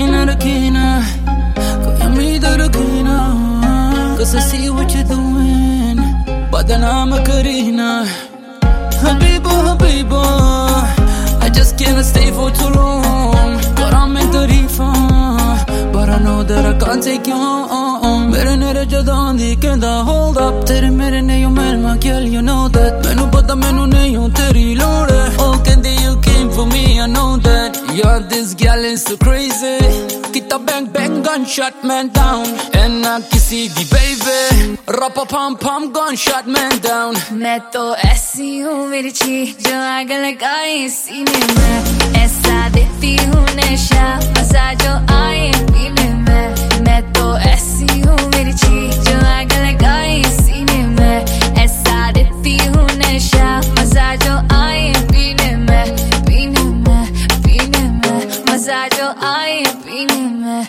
रखी ना, कोई उम्मीद रखी ना, 'cause I see what you're doing, बदनाम करी ना. Habiba, Habiba, I just can't stay for too long. But I'm in the refund, but I know that I can't take you on. Mere nere jadan di kenda hold up. Tere mere ne yo melma girl, you know that. Menu pata menu ne yo teri lode. Oh kendi you came for me, I know that. Yeah, this girl is so crazy. Kita bang bang gunshot man down. And na kisi di baby. Rapa pam pam gunshot man down. मैं तो ऐसी हूँ मिर्ची जो आग लगाए सीने में, ऐसा देती हूँ नशा मजा जो आए पीने में. मैं तो ऐसी हूँ मिर्ची जो आग लगाए सीने में, ऐसा देती हूँ नशा मजा जो आए पीने में, पीने में, पीने में, मजा जो आए पीने में.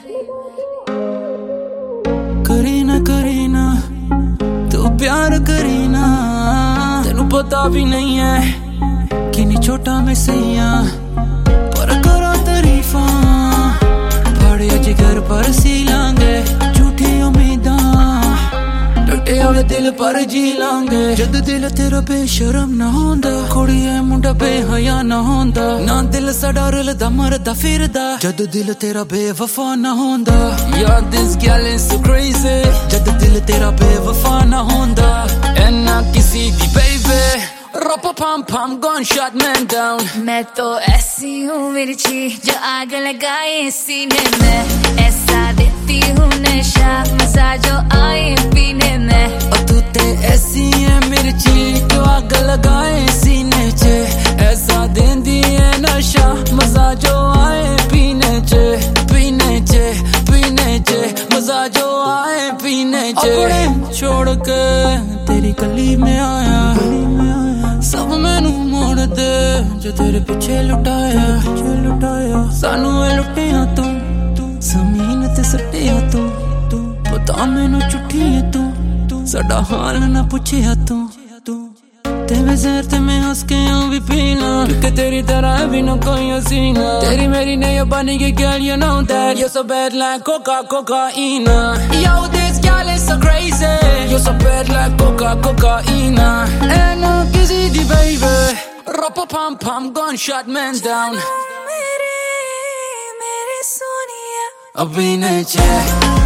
करीना करीना तू प्यार करीना, तेनू पता भी नहीं है कि नहीं छोटा मैं सैया, पर करो तारीफा बड़े जिगर पर सी लांगे, झूठी उम्मीदा टूटे हुए दिल पर जी लांगे. जद दिल तेरा बेशरम ना होंदा, कुड़ी है मुंडा बेहया ना होंदा, ना दिल साडा रलदा मरदा फिरदा, जद दिल तेरा बेवफा ना होंदा. Yeah, this girl is so crazy, जद दिल तेरा बेवफा ना होंदा. And ना किसी दी baby, rapa pam pam gunshot man down. मैं तो ऐसी हूँ मिर्ची जो आग लगाए सीने में, ऐसा देती हूँ नशा मजा जो आए पीने में. और तू ते ऐसी है मिर्ची जो आग लगाए सीने चे, ऐसा देंदी है नशा मजा जो आए पीने चे, पीने चे, पीने चे, मजा जो आए पीने चे. अपने छोड़ के तेरी गली में आया, सब मैनू मोड़ दे जो तेरे पीछे लुटाया, सानू लुटिया तू जमीन ते सटिया तू, पता मैनू झूठी है तू, साडा हाल ना पूछिया तू. तेरे ज़हर ते मैं हंस के यूं भी पीना, क्योंकि तेरी तरह भी ना कोई हसीना. तेरी मेरी नहीं बनी गई girl, you know that. You're so bad like cocaine. Yo, this girl is so crazy. You're so bad like cocaine. And kissy di baby, rapa pam pam gunshot man down. मेरे सोनिया अभी नहीं